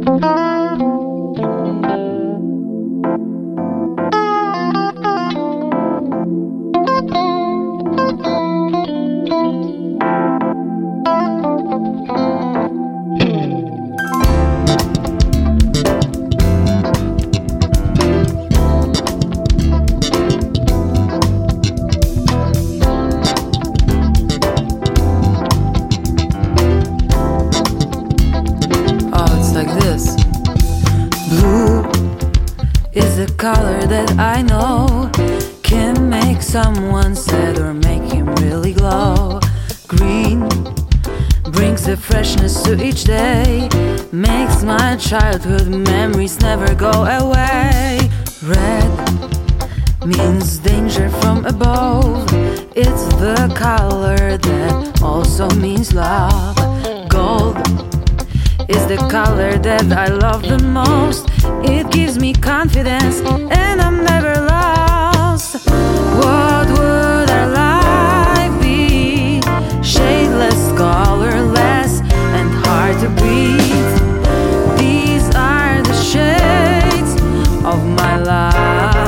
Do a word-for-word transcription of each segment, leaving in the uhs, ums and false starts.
Is a color that I know can make someone sad or make him really glow. Green brings the freshness to each day, makes my childhood memories never go away. Red means danger from above, it's the color that also means love. Gold is the color that I love the most, it gives me confidence and I'm never lost. What would our life be? Shadeless, colorless, and hard to breathe. These are the shades of my life.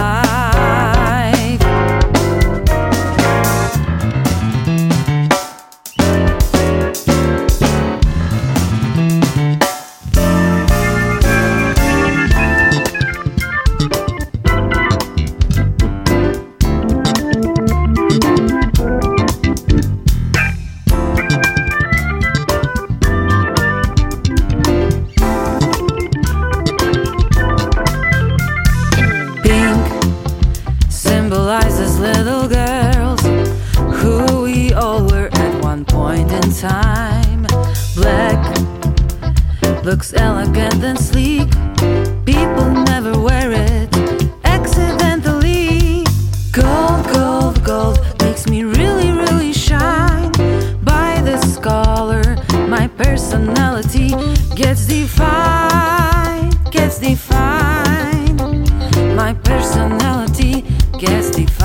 Symbolizes little girls who we all were at one point in time. Black looks elegant and sleek, people never wear it accidentally. Gold, gold, gold makes me really, really shine. By this color my personality gets defined, gets defined. My personality gets defined.